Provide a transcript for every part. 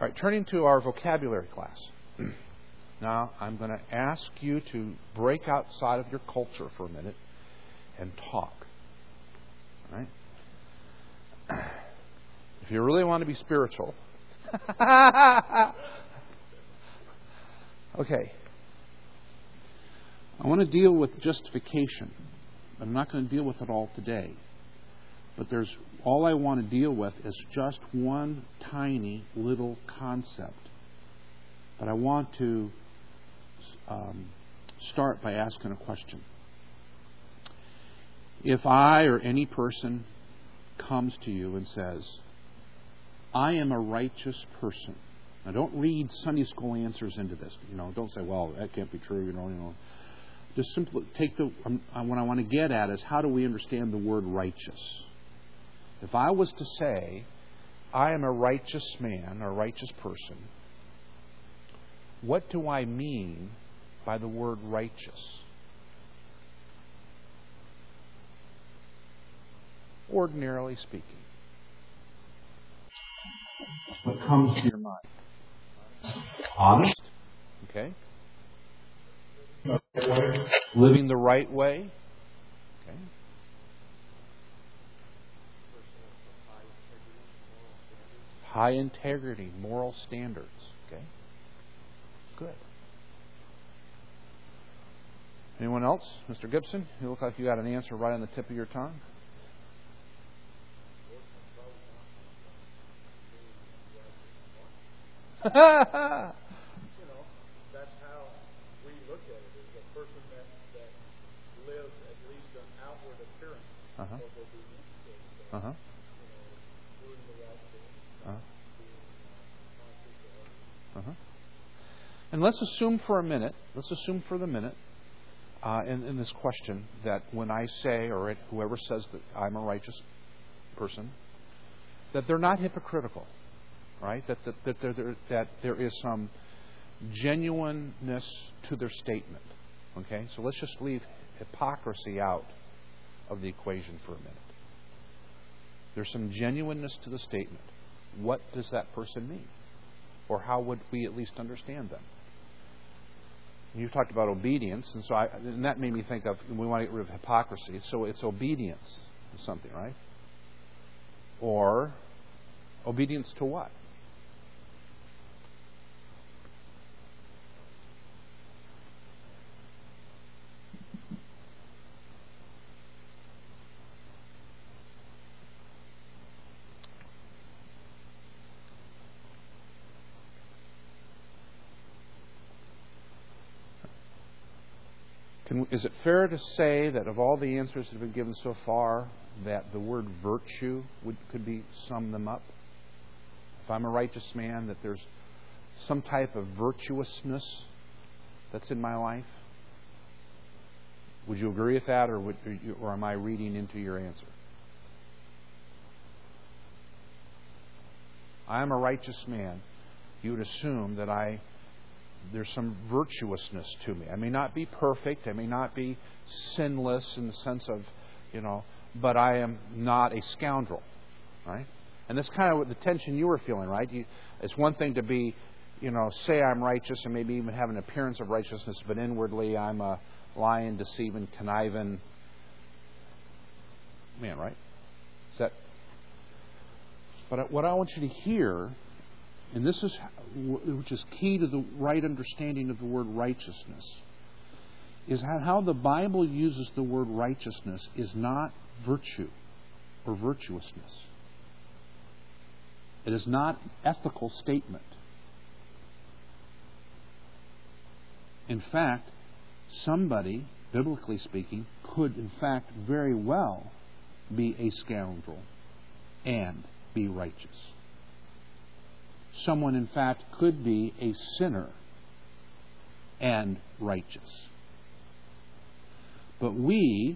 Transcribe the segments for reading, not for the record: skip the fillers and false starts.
All right, turning to our vocabulary class. Now, I'm going to ask you to break outside of your culture for a minute and talk. All right? If you really want to be spiritual. Okay. I want to deal with justification. I'm not going to deal with it all today. But all I want to deal with is just one tiny little concept. But I want to start by asking a question. If I or any person comes to you and says, I am a righteous person. Now don't read Sunday school answers into this. Don't say, well, that can't be true. Just simply take what I want to get at is how do we understand the word righteous? If I was to say, I am a righteous man or a righteous person, what do I mean by the word righteous? Ordinarily speaking. What comes to your mind? Honest. Okay. Living the right way. Okay. High integrity, moral standards. Okay. Good. Anyone else? Mr. Gibson, you look like you got an answer right on the tip of your tongue. That's how we look at it, is a person that lives at least an outward appearance of obedience, doing the right thing, being conscious of it. And let's assume for the minute, in this question, that when I say, or whoever says that I'm a righteous person, that they're not hypocritical. Right? That there is some genuineness to their statement. Okay? So let's just leave hypocrisy out of the equation for a minute. There's some genuineness to the statement. What does that person mean? Or how would we at least understand them? You talked about obedience, and that made me think of, we want to get rid of hypocrisy, so it's obedience to something, right? Or obedience to what? Is it fair to say that of all the answers that have been given so far, that the word virtue could be sum them up? If I'm a righteous man, that there's some type of virtuousness that's in my life? Would you agree with that, or am I reading into your answer? I am a righteous man. You would assume that there's some virtuousness to me. I may not be perfect. I may not be sinless in the sense of, but I am not a scoundrel, right? And that's kind of what the tension you were feeling, right? It's one thing to be, say I'm righteous and maybe even have an appearance of righteousness, but inwardly I'm a lying, deceiving, conniving man, right? But what I want you to hear, and this is which is key to the right understanding of the word righteousness, is how the Bible uses the word righteousness is not virtue or virtuousness. It is not an ethical statement. In fact, somebody, biblically speaking, could in fact very well be a scoundrel and be righteous. Someone, in fact, could be a sinner and righteous. But we,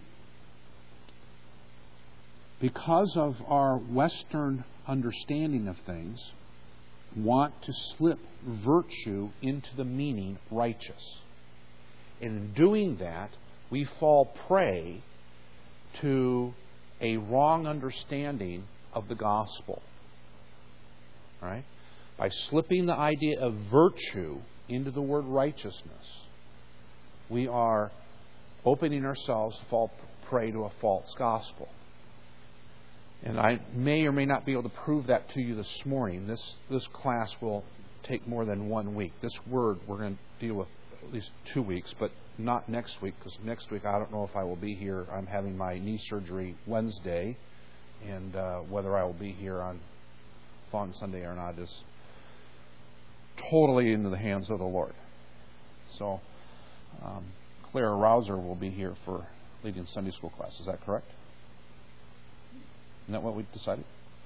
because of our Western understanding of things, want to slip virtue into the meaning righteous. In doing that, we fall prey to a wrong understanding of the gospel. All right? by slipping the idea of virtue into the word righteousness, we are opening ourselves to fall prey to a false gospel. And I may or may not be able to prove that to you this morning. This class will take more than 1 week. This word we're going to deal with at least 2 weeks, but not next week, because next week I don't know if I will be here. I'm having my knee surgery Wednesday, and whether I will be here on Palm Sunday or not is totally into the hands of the Lord. So Clara Rouser will be here for leading Sunday school class. Is that correct? Isn't that what we decided?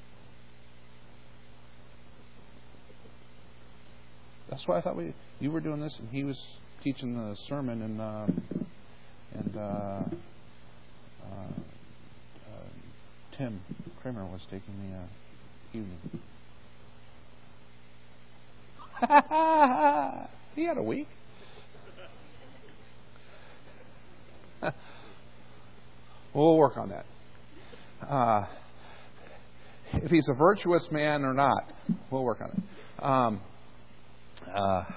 That's why I thought you were doing this, and he was teaching the sermon, and Tim Kramer was taking the evening. He had a week. We'll work on that. If he's a virtuous man or not, we'll work on it.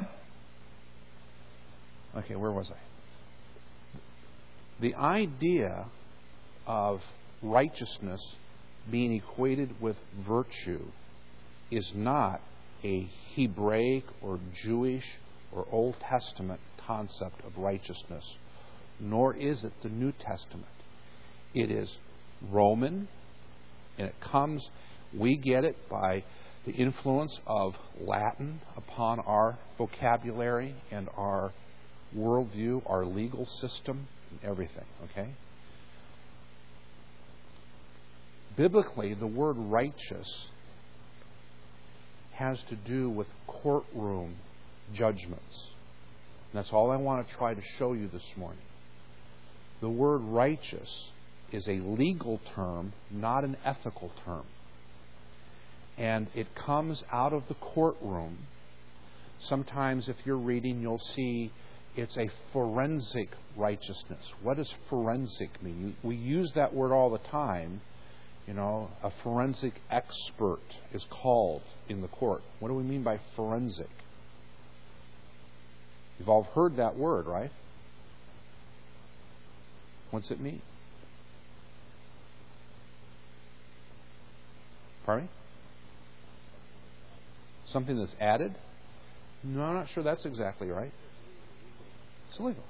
Okay, where was I? The idea of righteousness being equated with virtue is not a Hebraic or Jewish or Old Testament concept of righteousness, nor is it the New Testament. It is Roman, and we get it by the influence of Latin upon our vocabulary and our worldview, our legal system, and everything, okay? Biblically, the word righteous has to do with courtroom judgments. And that's all I want to try to show you this morning. The word righteous is a legal term, not an ethical term. And it comes out of the courtroom. Sometimes if you're reading, you'll see it's a forensic righteousness. What does forensic mean? We use that word all the time. You know, a forensic expert is called in the court. What do we mean by forensic? You've all heard that word, right? What's it mean? Pardon me? Something that's added? No, I'm not sure that's exactly right. It's illegal.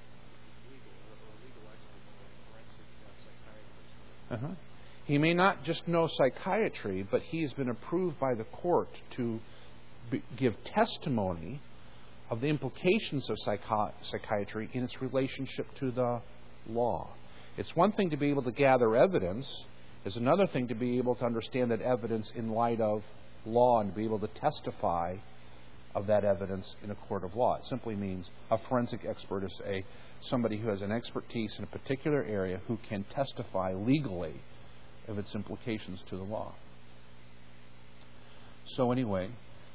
He may not just know psychiatry, but he has been approved by the court to give testimony of the implications of psychiatry in its relationship to the law. It's one thing to be able to gather evidence. It's another thing to be able to understand that evidence in light of law and to be able to testify of that evidence in a court of law. It simply means a forensic expert is somebody who has an expertise in a particular area who can testify legally of its implications to the law. So anyway,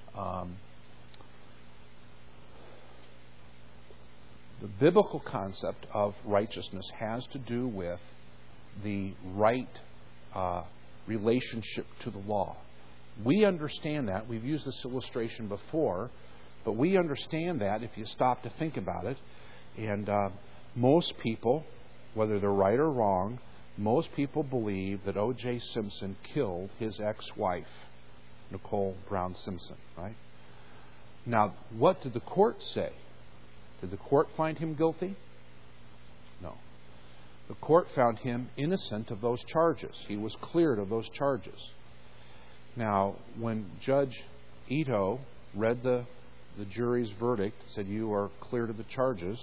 the biblical concept of righteousness has to do with the right relationship to the law. We understand that. We've used this illustration before, but we understand that if you stop to think about it. And most people, whether they're right or wrong, most people believe that O.J. Simpson killed his ex-wife, Nicole Brown Simpson, right? Now, what did the court say? Did the court find him guilty? No. The court found him innocent of those charges. He was cleared of those charges. Now, when Judge Ito read the jury's verdict, said you are cleared of the charges,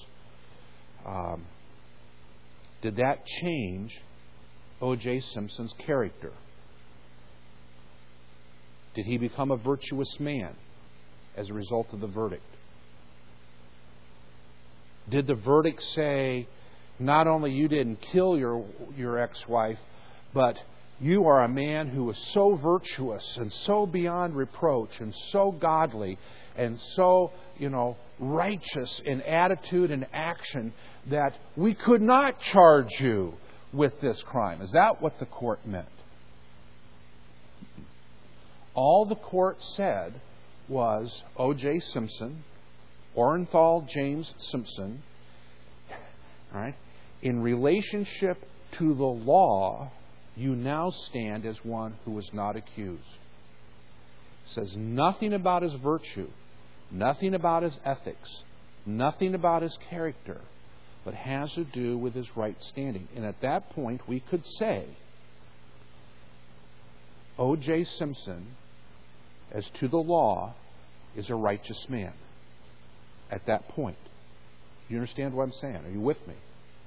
did that change O.J. Simpson's character? Did he become a virtuous man as a result of the verdict? Did the verdict say, not only you didn't kill your ex-wife, but you are a man who is so virtuous and so beyond reproach and so godly and so, righteous in attitude and action that we could not charge you with this crime? Is that what the court meant? All the court said was O.J. Simpson, Orenthal James Simpson, all right, in relationship to the law, you now stand as one who is not accused. It says nothing about his virtue, nothing about his ethics, nothing about his character, but has to do with his right standing. And at that point, we could say, O.J. Simpson, as to the law, is a righteous man. At that point. You understand what I'm saying? Are you with me?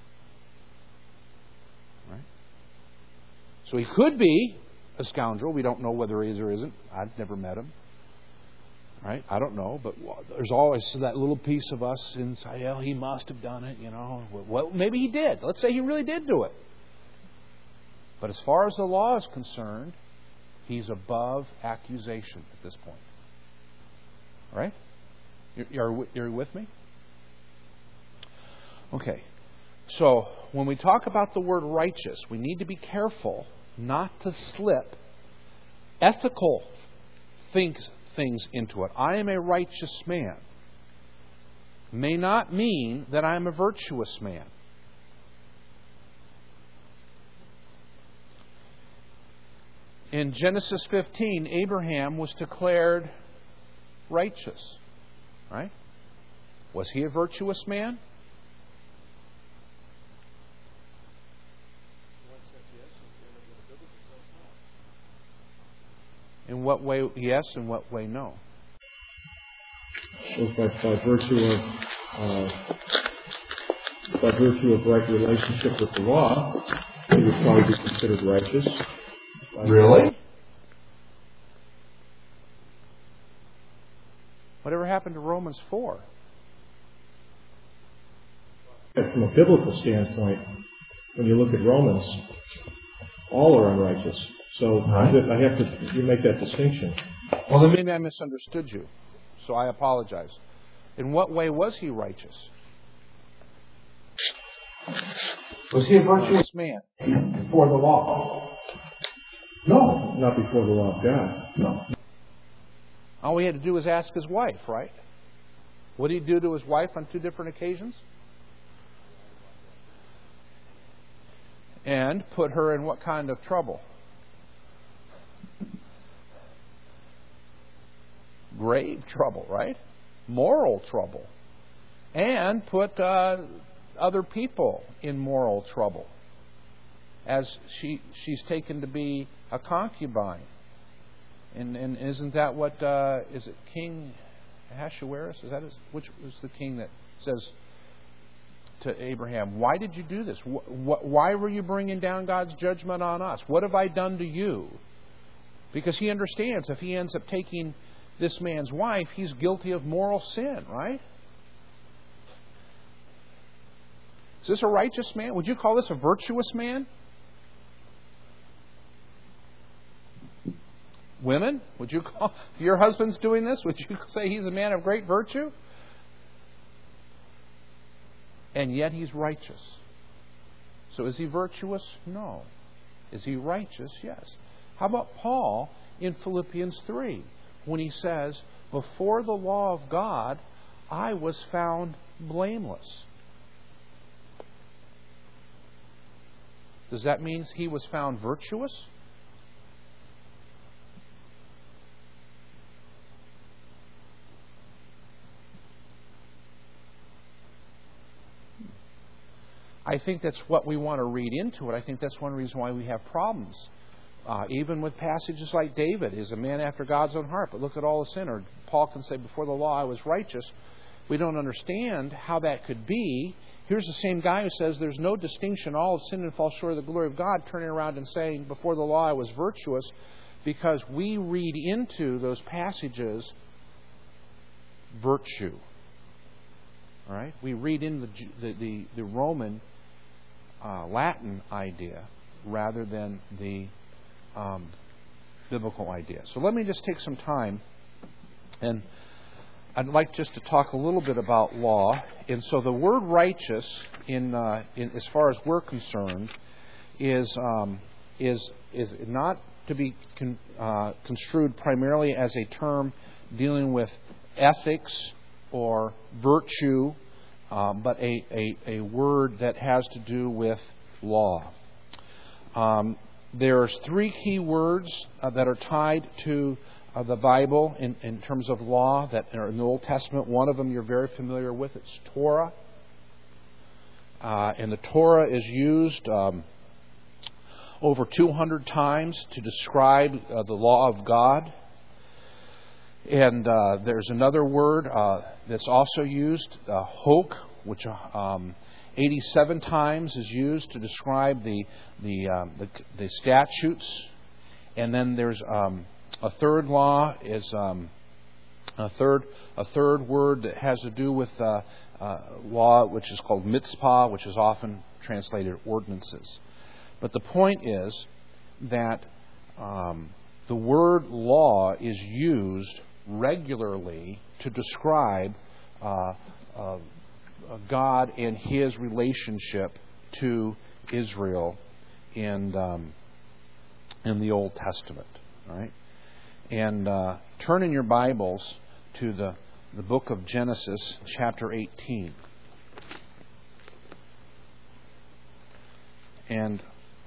Right? So he could be a scoundrel. We don't know whether he is or isn't. I've never met him. Right? I don't know. But there's always that little piece of us inside, well, he must have done it, you know. Well, maybe he did. Let's say he really did do it. But as far as the law is concerned, he's above accusation at this point. Right? You're with me? Okay. So, when we talk about the word righteous, we need to be careful not to slip ethical things into it. I am a righteous man may not mean that I am a virtuous man. In Genesis 15, Abraham was declared righteous. Right? Was he a virtuous man? In what way yes, in what way no? So by virtue of right relationship with the law, he would probably be considered righteous. Really? Whatever happened to Romans 4? From a biblical standpoint, when you look at Romans, all are unrighteous. So you make that distinction. Well, then maybe I misunderstood you. So I apologize. In what way was he righteous? Was he a virtuous man before the law? No, not before the law of God. No. All he had to do was ask his wife, right? What did he do to his wife on 2 different occasions? And put her in what kind of trouble? Grave trouble, right? Moral trouble. And put other people in moral trouble. As she's taken to be a concubine. And isn't that what, is it King Ahasuerus? Which was the king that says to Abraham, why did you do this? Why were you bringing down God's judgment on us? What have I done to you? Because he understands if he ends up taking this man's wife, he's guilty of moral sin, right? Is this a righteous man? Would you call this a virtuous man? Women, would you call, if your husband's doing this, would you say he's a man of great virtue? And yet he's righteous. So is he virtuous? No. Is he righteous? Yes. How about Paul in Philippians 3 when he says, before the law of God, I was found blameless. Does that mean he was found virtuous? I think that's what we want to read into it. I think that's one reason why we have problems. Even with passages like David is a man after God's own heart, but look at all the sin. Or Paul can say, before the law I was righteous. We don't understand how that could be. Here's the same guy who says there's no distinction, all have sinned and fall short of the glory of God, turning around and saying, before the law I was virtuous, because we read into those passages virtue. All right? We read in the Roman Latin idea rather than the biblical idea. So let me just take some time, and I'd like just to talk a little bit about law. And so the word righteous, in as far as we're concerned, is not to be construed primarily as a term dealing with ethics or virtue, but a word that has to do with law. There's three key words that are tied to the Bible in terms of law that are in the Old Testament. One of them you're very familiar with. It's Torah. And the Torah is used over 200 times to describe the law of God. And there's another word that's also used, hok, which 87 times is used to describe the statutes. And then there's a third law is a third word that has to do with law, which is called mitzvah, which is often translated ordinances. But the point is that the word law is used regularly to describe God and His relationship to Israel in the Old Testament. All right? And turn in your Bibles to the book of Genesis, chapter 18. And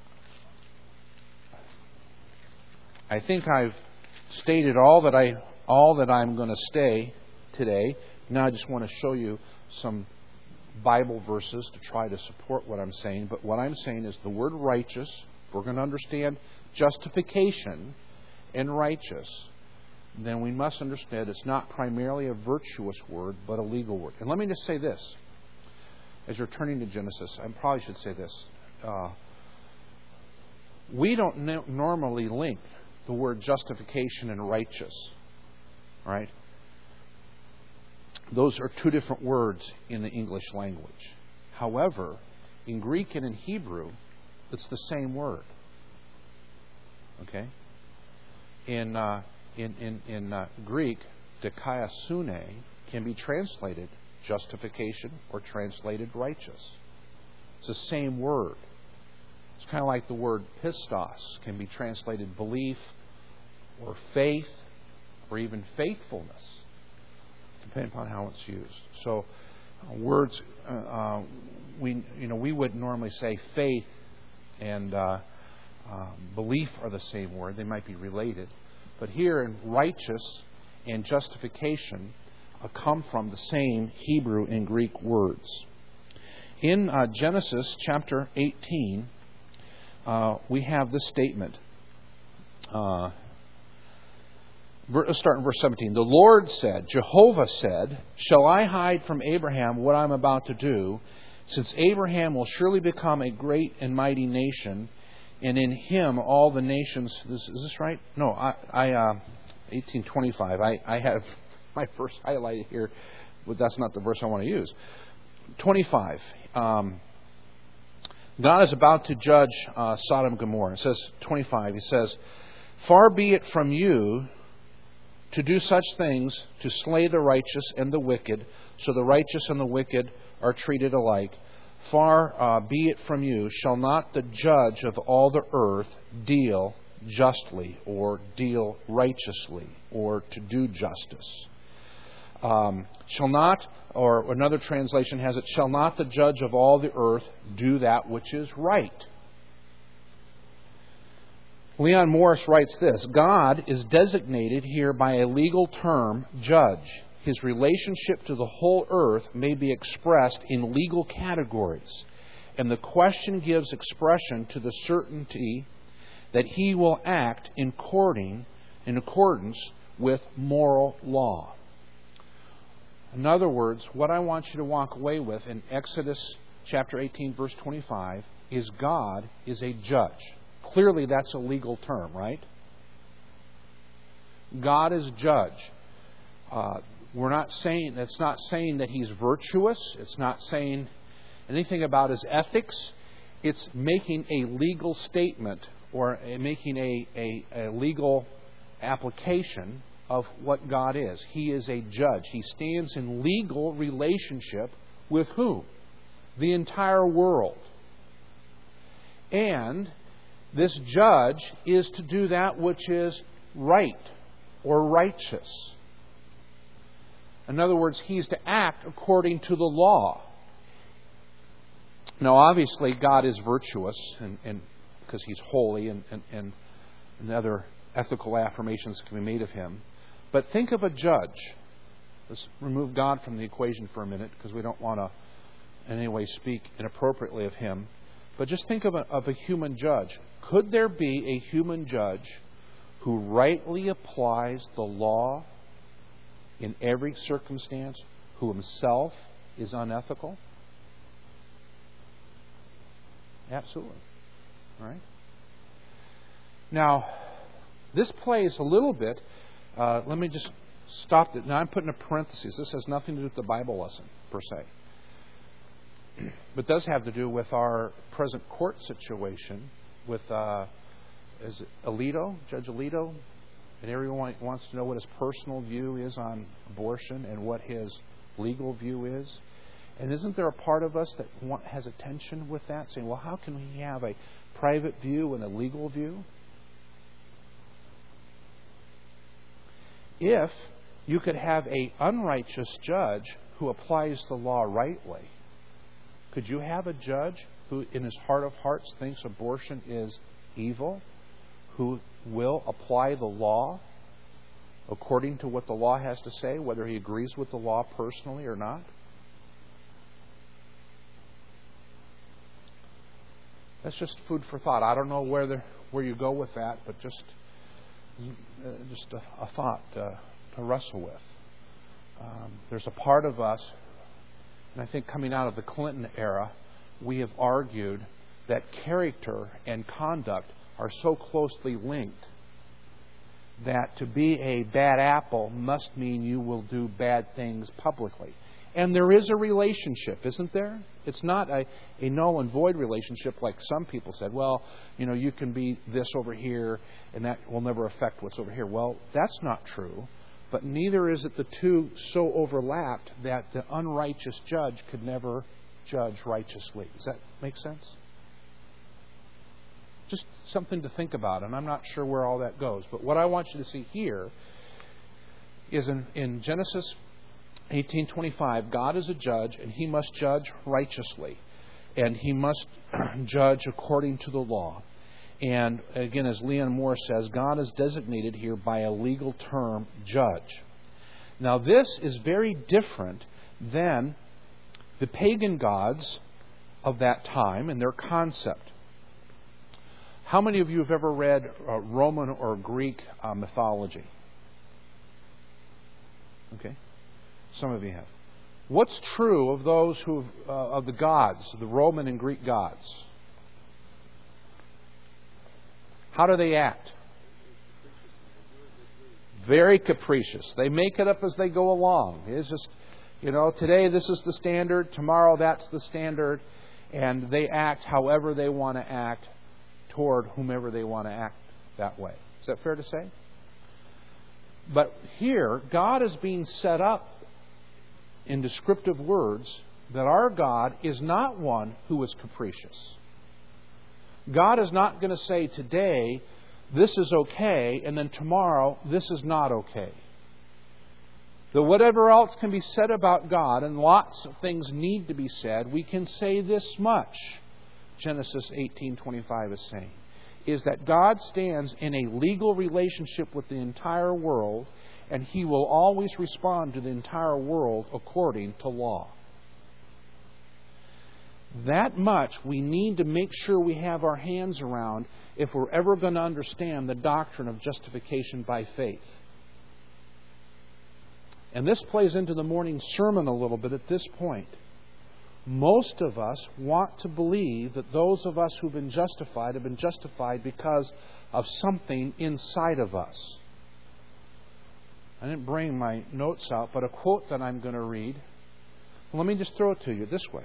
I think I've stated all that I'm going to say today. Now I just want to show you some Bible verses to try to support what I'm saying. But what I'm saying is the word righteous, if we're going to understand justification and righteous, then we must understand it's not primarily a virtuous word, but a legal word. And let me just say this. As you're turning to Genesis, I probably should say this. We don't normally link the word justification and righteous. Right? Those are two different words in the English language. However, in Greek and in Hebrew, it's the same word. Okay? In Greek, dikaiosune can be translated justification or translated righteous. It's the same word. It's kind of like the word pistos can be translated belief or faith or even faithfulness, depending upon how it's used. So, words we would normally say faith and belief are the same word. They might be related. But here in righteous and justification come from the same Hebrew and Greek words. In Genesis chapter 18, we have this statement. Let's start in verse 17. The Lord said, Jehovah said, shall I hide from Abraham what I'm about to do, since Abraham will surely become a great and mighty nation, and in him all the nations... Is this right? No, 18:25. I have my verse highlighted here, but that's not the verse I want to use. 25. God is about to judge Sodom and Gomorrah. It says, 25, He says, far be it from you to do such things, to slay the righteous and the wicked, so the righteous and the wicked are treated alike. Far be it from you, shall not the judge of all the earth deal justly, or deal righteously, or to do justice? Shall not, or another translation has it, shall not the judge of all the earth do that which is right? Leon Morris writes this: God is designated here by a legal term, judge. His relationship to the whole earth may be expressed in legal categories, and the question gives expression to the certainty that He will act in accordance with moral law. In other words, what I want you to walk away with in Exodus chapter 18, verse 25, is God is a judge. Clearly, that's a legal term, right? God is judge. It's not saying that He's virtuous. It's not saying anything about His ethics. It's making a legal statement or making a legal application of what God is. He is a judge. He stands in legal relationship with who? The entire world. And this judge is to do that which is right or righteous. In other words, he's to act according to the law. Now, obviously, God is virtuous, and because he's holy, and other ethical affirmations can be made of him. But think of a judge. Let's remove God from the equation for a minute, because we don't want to in any way speak inappropriately of him. But just think of a human judge. Could there be a human judge who rightly applies the law in every circumstance, who himself is unethical? Absolutely. All right? Now, this plays a little bit. Let me just stop it. Now, I'm putting a parenthesis. This has nothing to do with the Bible lesson, per se. But does have to do with our present court situation with, is it Alito, Judge Alito? And everyone wants to know what his personal view is on abortion and what his legal view is. And isn't there a part of us that has a tension with that, saying, well, how can we have a private view and a legal view? If you could have an unrighteous judge who applies the law rightly, could you have a judge who in his heart of hearts thinks abortion is evil, who will apply the law according to what the law has to say, whether he agrees with the law personally or not? That's just food for thought. I don't know where you go with that, but just a thought to wrestle with. There's a part of us, and I think coming out of the Clinton era, we have argued that character and conduct are so closely linked that to be a bad apple must mean you will do bad things publicly. And there is a relationship, isn't there? It's not a null and void relationship like some people said. Well, you can be this over here and that will never affect what's over here. Well, that's not true. But neither is it the two so overlapped that the unrighteous judge could never judge righteously. Does that make sense? Just something to think about, and I'm not sure where all that goes. But what I want you to see here is in Genesis 18:25, God is a judge, and he must judge righteously, and he must judge according to the law. And again, as Leon Moore says, God is designated here by a legal term, judge. Now, this is very different than the pagan gods of that time and their concept. How many of you have ever read Roman or Greek mythology? Okay. Some of you have. What's true of those of the gods, the Roman and Greek gods? How do they act? Very capricious. They make it up as they go along. It's just, today this is the standard, tomorrow that's the standard, and they act however they want to act toward whomever they want to act that way. Is that fair to say? But here, God is being set up in descriptive words that our God is not one who is capricious. God is not going to say today, this is okay, and then tomorrow, this is not okay. Though whatever else can be said about God, and lots of things need to be said, we can say this much, Genesis 18:25 is saying, is that God stands in a legal relationship with the entire world, and He will always respond to the entire world according to law. That much we need to make sure we have our hands around if we're ever going to understand the doctrine of justification by faith. And this plays into the morning sermon a little bit at this point. Most of us want to believe that those of us who've been justified have been justified because of something inside of us. I didn't bring my notes out, but a quote that I'm going to read, let me just throw it to you this way.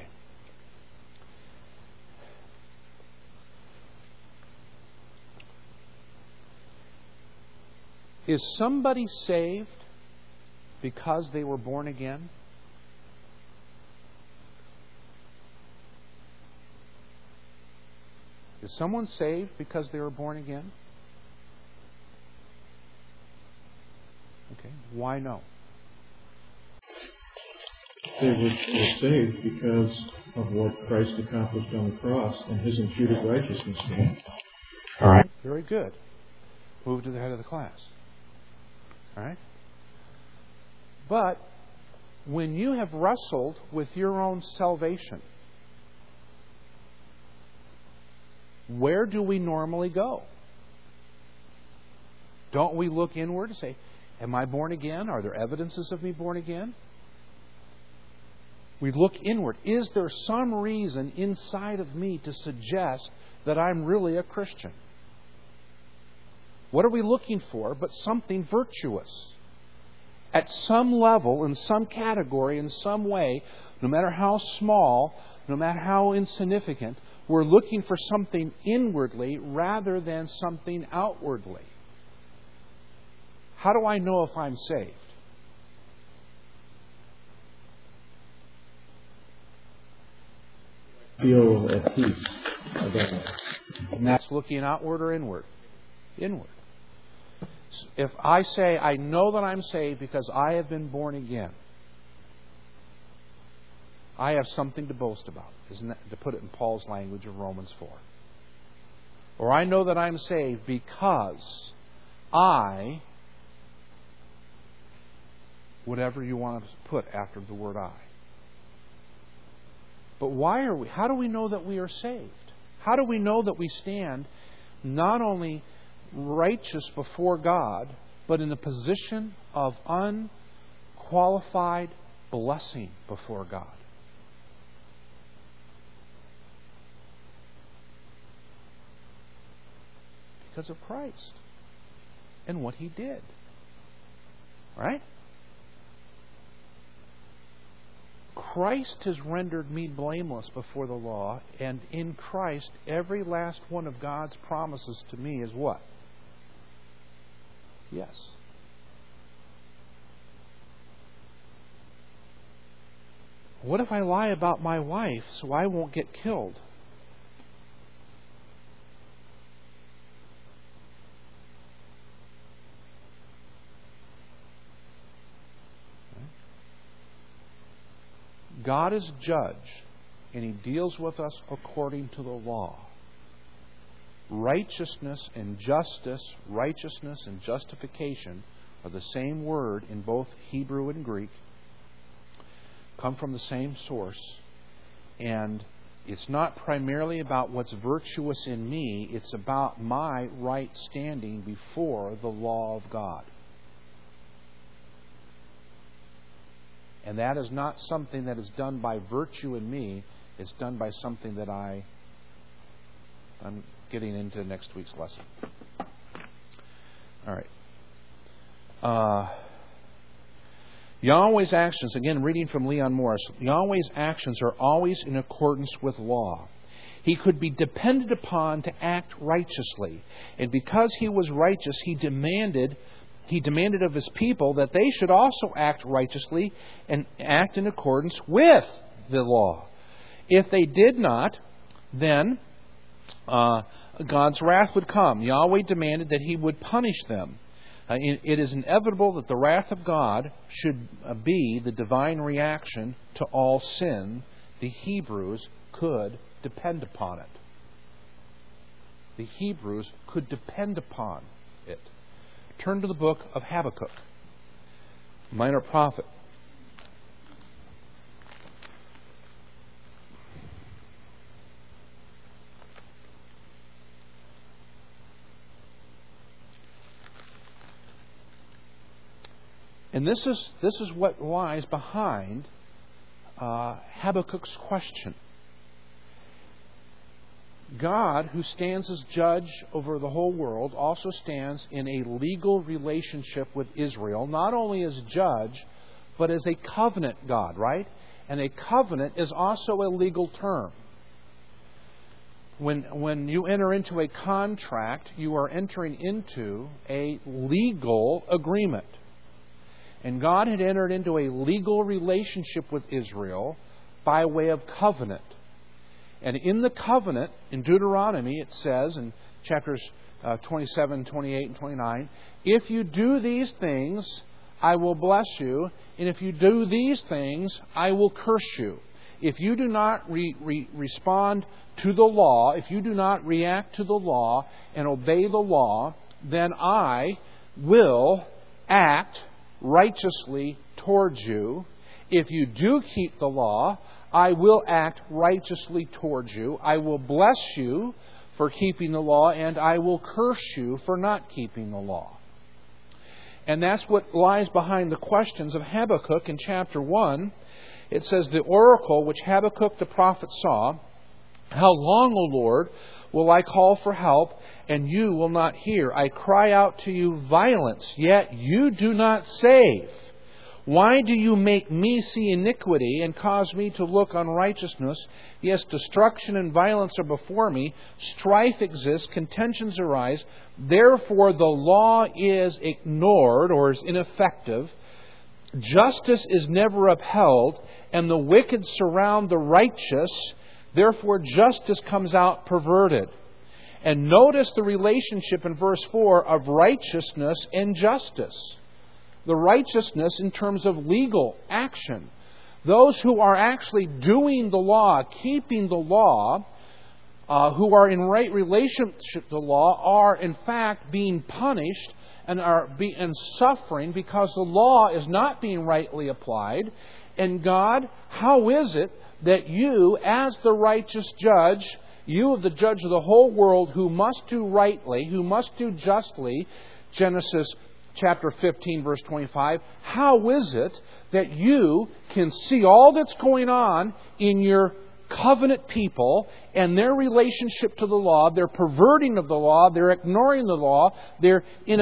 Is somebody saved because they were born again? Is someone saved because they were born again? Okay. Why no? They were saved because of what Christ accomplished on the cross and His imputed righteousness to them. All right. Very good. Move to the head of the class. All right? But when you have wrestled with your own salvation, where do we normally go? Don't we look inward and say, am I born again? Are there evidences of me born again? We look inward. Is there some reason inside of me to suggest that I'm really a Christian? What are we looking for but something virtuous? At some level, in some category, in some way, no matter how small, no matter how insignificant, we're looking for something inwardly rather than something outwardly. How do I know if I'm saved? Feel at peace about it. And that's looking outward or inward? Inward. If I say, I know that I'm saved because I have been born again, I have something to boast about, isn't that, to put it in Paul's language of Romans 4. Or I know that I'm saved because I, whatever you want to put after the word I. But how do we know that we are saved? How do we know that we stand not only righteous before God, but in a position of unqualified blessing before God? Because of Christ and what He did. Right? Christ has rendered me blameless before the law, and in Christ, every last one of God's promises to me is what? Yes. What if I lie about my wife so I won't get killed? God is judge, and He deals with us according to the law. Righteousness and justice, righteousness and justification are the same word in both Hebrew and Greek, come from the same source, and it's not primarily about what's virtuous in me, it's about my right standing before the law of God. And that is not something that is done by virtue in me. It's done by something that I'm getting into next week's lesson. All right. Yahweh's actions, again reading from Leon Morris, Yahweh's actions are always in accordance with law. He could be depended upon to act righteously. And because He was righteous, He demanded of His people that they should also act righteously and act in accordance with the law. If they did not, then God's wrath would come. Yahweh demanded that He would punish them. It is inevitable that the wrath of God should be the divine reaction to all sin. The Hebrews could depend upon it. The Hebrews could depend upon it. Turn to the book of Habakkuk, minor prophet. And this is what lies behind Habakkuk's question. God, who stands as judge over the whole world, also stands in a legal relationship with Israel, not only as judge, but as a covenant God, right? And a covenant is also a legal term. When you enter into a contract, you are entering into a legal agreement. And God had entered into a legal relationship with Israel by way of covenant. And in the covenant, in Deuteronomy, it says in chapters 27, 28, and 29, if you do these things, I will bless you. And if you do these things, I will curse you. If you do not respond to the law, if you do not react to the law and obey the law, then I will act righteously towards you. If you do keep the law, I will act righteously towards you. I will bless you for keeping the law, and I will curse you for not keeping the law. And that's what lies behind the questions of Habakkuk in chapter 1. It says, the oracle which Habakkuk the prophet saw, how long, O Lord, will I call for help, and you will not hear? I cry out to you violence, yet you do not save. Why do you make me see iniquity and cause me to look on righteousness? Yes, destruction and violence are before me. Strife exists, contentions arise. Therefore the law is ignored or is ineffective. Justice is never upheld, and the wicked surround the righteous. Therefore justice comes out perverted. And notice the relationship in verse 4 of righteousness and justice. The righteousness in terms of legal action. Those who are actually doing the law, keeping the law, who are in right relationship to the law, are in fact being punished and suffering because the law is not being rightly applied. And God, how is it that you, as the righteous judge, you, the judge of the whole world, who must do rightly, who must do justly, Genesis chapter 15, verse 25, how is it that you can see all that's going on in your covenant people and their relationship to the law, their perverting of the law, their ignoring the law, their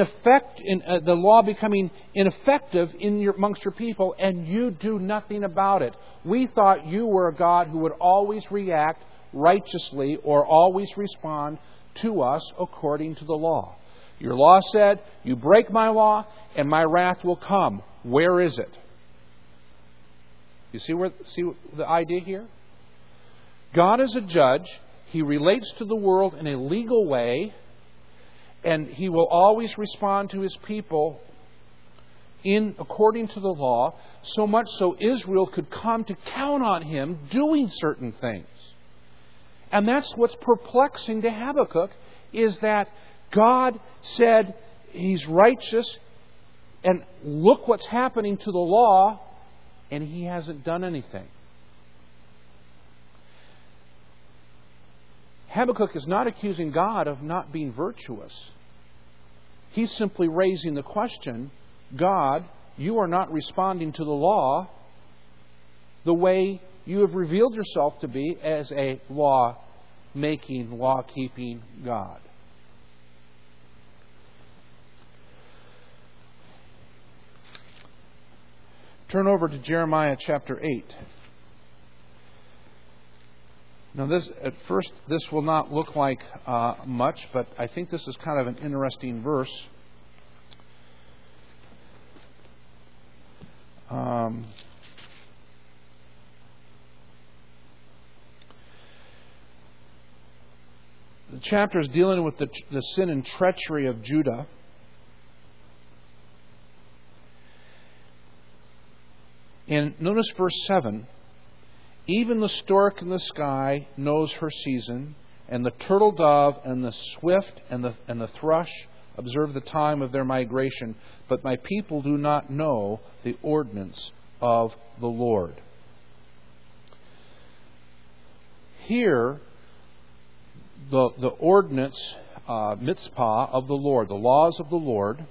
the law becoming ineffective amongst your people, and you do nothing about it? We thought you were a God who would always react righteously or always respond to us according to the law. Your law said, you break my law and my wrath will come. Where is it? You see the idea here? God is a judge. He relates to the world in a legal way, and He will always respond to His people according to the law, so much so Israel could come to count on Him doing certain things. And that's what's perplexing to Habakkuk, is that God said He's righteous, and look what's happening to the law, and He hasn't done anything. Habakkuk is not accusing God of not being virtuous. He's simply raising the question, God, you are not responding to the law the way you have revealed yourself to be as a law-making, law-keeping God. Turn over to Jeremiah chapter 8. Now, at first, this will not look like much, but I think this is kind of an interesting verse. The chapter is dealing with the sin and treachery of Judah. And notice verse 7. Even the stork in the sky knows her season, and the turtle dove and the swift and the thrush observe the time of their migration. But my people do not know the ordinance of the Lord. Here, the ordinance, mitzvah of the Lord, the laws of the Lord,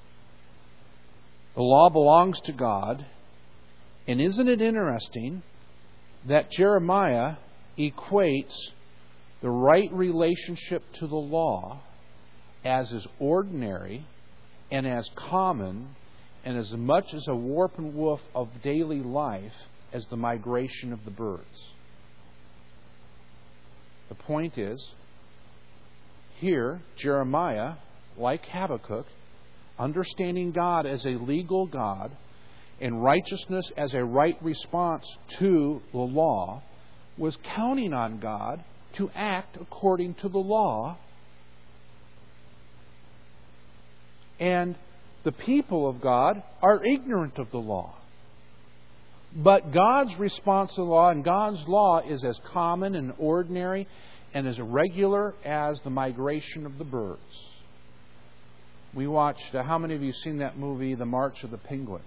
the law belongs to God. And isn't it interesting that Jeremiah equates the right relationship to the law as is ordinary and as common and as much as a warp and woof of daily life as the migration of the birds? The point is, here, Jeremiah, like Habakkuk, understanding God as a legal God and righteousness as a right response to the law, was counting on God to act according to the law. And the people of God are ignorant of the law. But God's response to the law, and God's law is as common and ordinary and as regular as the migration of the birds. We watched, how many of you have seen that movie, The March of the Penguins?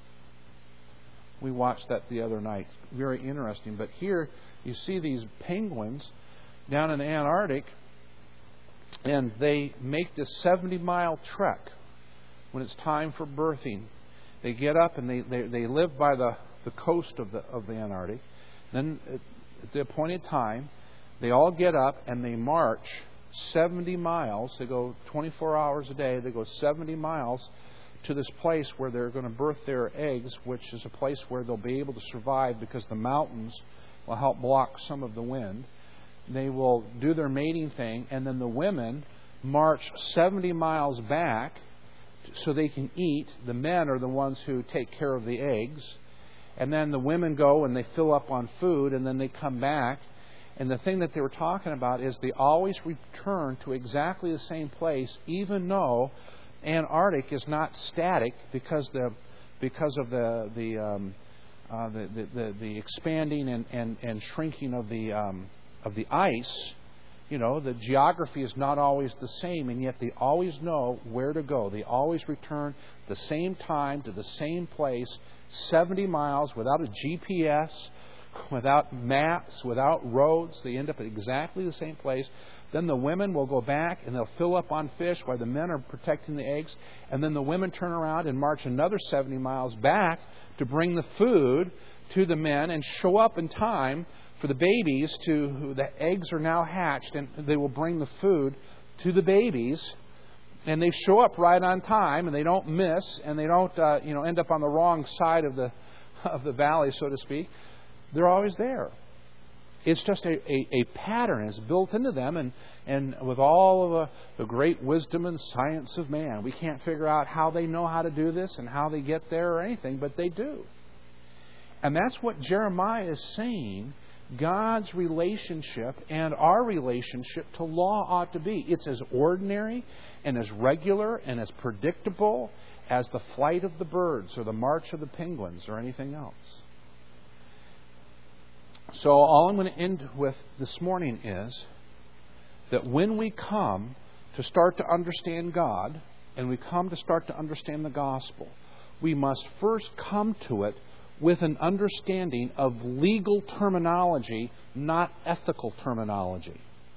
We watched that the other night. Very interesting. But here you see these penguins down in the Antarctic, and they make this 70-mile trek when it's time for birthing. They get up and they live by the coast of the Antarctic. Then at the appointed time, they all get up and they march 70 miles. They go 24 hours a day. They go 70 miles to this place where they're going to birth their eggs, which is a place where they'll be able to survive because the mountains will help block some of the wind. They will do their mating thing, and then the women march 70 miles back so they can eat. The men are the ones who take care of the eggs. And then the women go and they fill up on food, and then they come back. And the thing that they were talking about is they always return to exactly the same place, even though Antarctic is not static because of the expanding and shrinking of the ice. You know, the geography is not always the same, and yet they always know where to go. They always return the same time to the same place, 70 miles without a GPS, without maps, without roads. They end up at exactly the same place. Then the women will go back and they'll fill up on fish while the men are protecting the eggs. And then the women turn around and march another 70 miles back to bring the food to the men and show up in time for the babies the eggs are now hatched, and they will bring the food to the babies. And they show up right on time, and they don't miss, and they don't end up on the wrong side of the valley, so to speak. They're always there. It's just a pattern. It's built into them, and with all of the great wisdom and science of man, we can't figure out how they know how to do this and how they get there or anything, but they do. And that's what Jeremiah is saying God's relationship and our relationship to law ought to be. It's as ordinary and as regular and as predictable as the flight of the birds or the march of the penguins or anything else. So all I'm going to end with this morning is that when we come to start to understand God and we come to start to understand the gospel, we must first come to it with an understanding of legal terminology, not ethical terminology.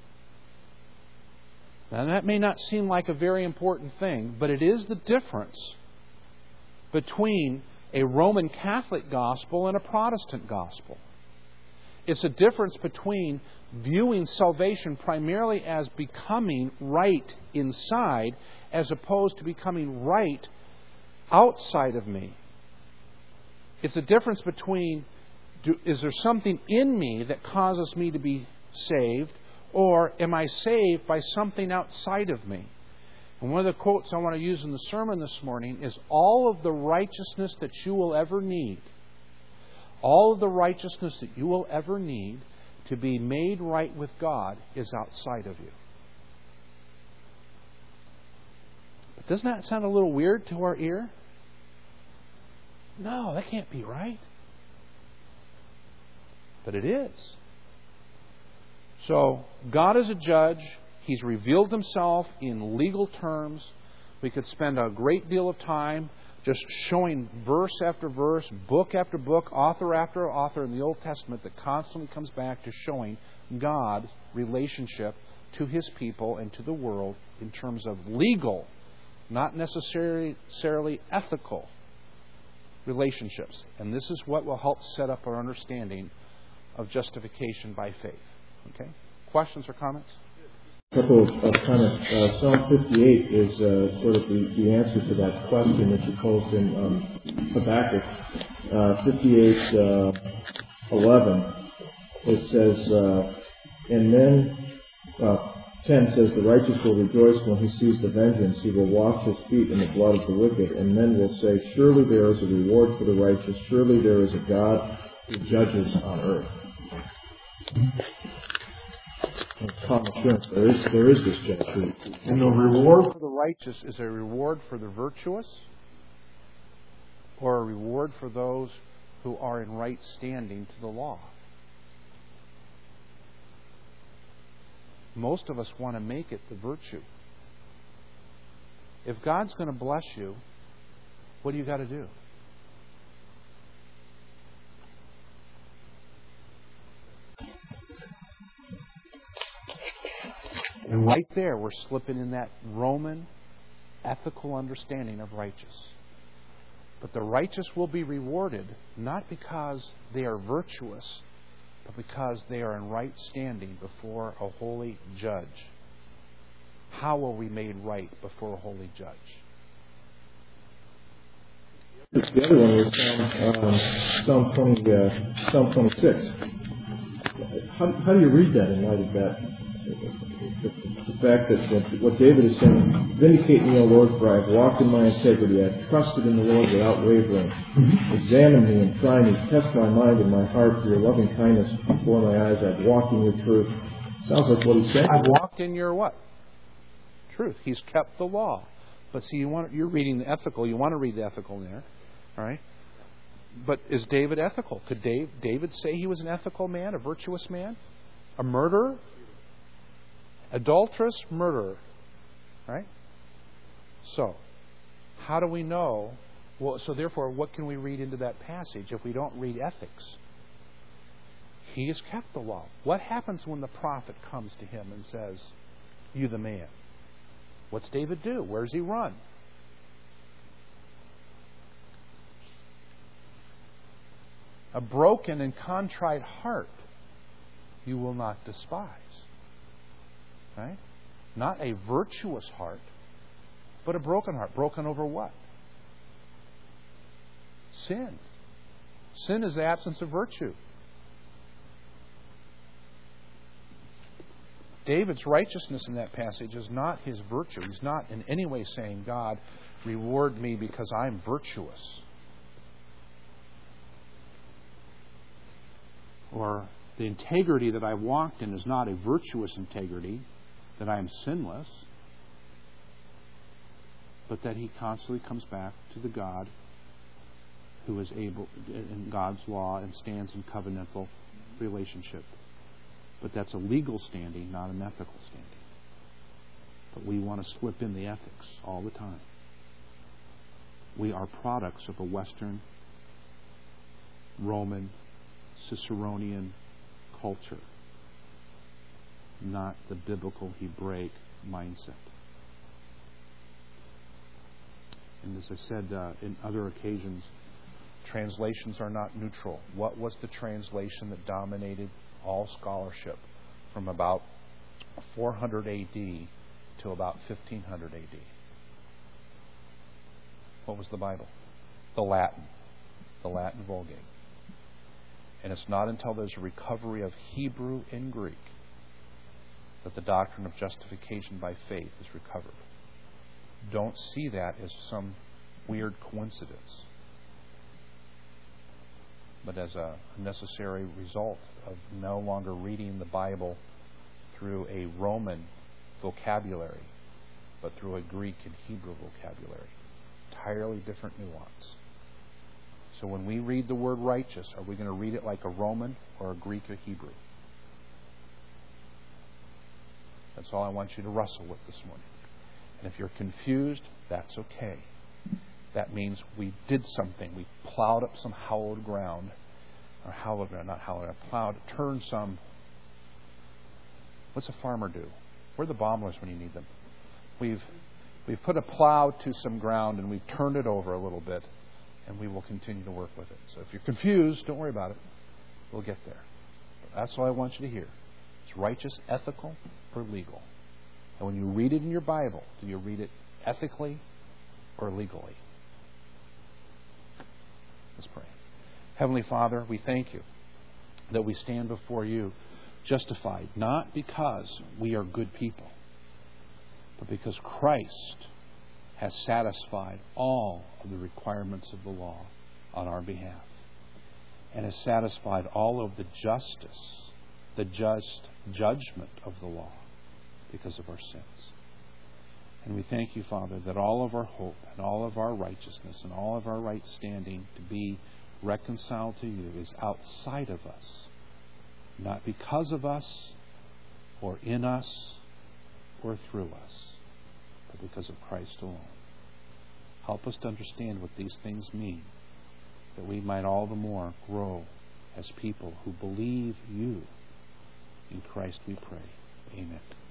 Now, that may not seem like a very important thing, but it is the difference between a Roman Catholic gospel and a Protestant gospel. It's a difference between viewing salvation primarily as becoming right inside as opposed to becoming right outside of me. It's a difference between, is there something in me that causes me to be saved, or am I saved by something outside of me? And one of the quotes I want to use in the sermon this morning is, all of the righteousness that you will ever need, all of the righteousness that you will ever need to be made right with God is outside of you. But doesn't that sound a little weird to our ear? No, that can't be right. But it is. So, God is a judge. He's revealed Himself in legal terms. We could spend a great deal of time just showing verse after verse, book after book, author after author in the Old Testament that constantly comes back to showing God's relationship to His people and to the world in terms of legal, not necessarily ethical relationships. And this is what will help set up our understanding of justification by faith. Okay? Questions or comments? A couple of comments. Psalm 58 is sort of the answer to that question that you posed in Habakkuk. 58:11. It says, and then 10 says, the righteous will rejoice when he sees the vengeance. He will wash his feet in the blood of the wicked. And men will say, surely there is a reward for the righteous. Surely there is a God who judges on earth. common assurance. There is this judge. And the reward for the righteous is a reward for the virtuous, or a reward for those who are in right standing to the law. Most of us want to make it the virtue. If God's going to bless you, what do you got to do? And right there, we're slipping in that Roman ethical understanding of righteous. But the righteous will be rewarded not because they are virtuous, but because they are in right standing before a holy judge. How are we made right before a holy judge? The other one was Psalm 26. How do you read that in light of that? The fact that what David is saying, vindicate me, O Lord, for I have walked in my integrity. I have trusted in the Lord without wavering. Examine me and try me. Test my mind and my heart, for your loving kindness before my eyes. I've walked in your truth. Sounds like what he's saying. I've walked in your what? Truth. He's kept the law. But see, you're reading the ethical. You want to read the ethical there. All right? But is David ethical? Could David say he was an ethical man, a virtuous man? A murderer? Adulterous murderer. Right? So, how do we know? Well, so therefore, what can we read into that passage if we don't read ethics? He has kept the law. What happens when the prophet comes to him and says, "You the man"? What's David do? Where does he run? A broken and contrite heart you will not despise. Right? Not a virtuous heart, but a broken heart. Broken over what? Sin. Sin is the absence of virtue. David's righteousness in that passage is not his virtue. He's not in any way saying, God, reward me because I'm virtuous. Or the integrity that I walked in is not a virtuous integrity, that I am sinless, but that he constantly comes back to the God who is able, in God's law, and stands in covenantal relationship. But that's a legal standing, not an ethical standing. But we want to slip in the ethics all the time. We are products of a Western, Roman, Ciceronian culture, not the biblical Hebraic mindset. And as I said in other occasions, translations are not neutral. What was the translation that dominated all scholarship from about 400 AD to about 1500 AD? What was the Bible? The Latin Vulgate. And it's not until there's a recovery of Hebrew and Greek that the doctrine of justification by faith is recovered. Don't see that as some weird coincidence, but as a necessary result of no longer reading the Bible through a Roman vocabulary, but through a Greek and Hebrew vocabulary. Entirely different nuance. So when we read the word righteous, are we going to read it like a Roman or a Greek or Hebrew? That's all I want you to wrestle with this morning. And if you're confused, that's okay. That means we did something. We plowed up some hallowed ground. Turned some. What's a farmer do? Where are the bomblers when you need them? We've put a plow to some ground and we've turned it over a little bit, and we will continue to work with it. So if you're confused, don't worry about it. We'll get there. But that's all I want you to hear. It's righteous, ethical, or legal. And when you read it in your Bible, do you read it ethically or legally? Let's pray. Heavenly Father, we thank you that we stand before you justified, not because we are good people, but because Christ has satisfied all of the requirements of the law on our behalf, and has satisfied all of the justice the just judgment of the law because of our sins. And we thank you, Father, that all of our hope and all of our righteousness and all of our right standing to be reconciled to you is outside of us, not because of us or in us or through us, but because of Christ alone. Help us to understand what these things mean, that we might all the more grow as people who believe you. In Christ we pray. Amen.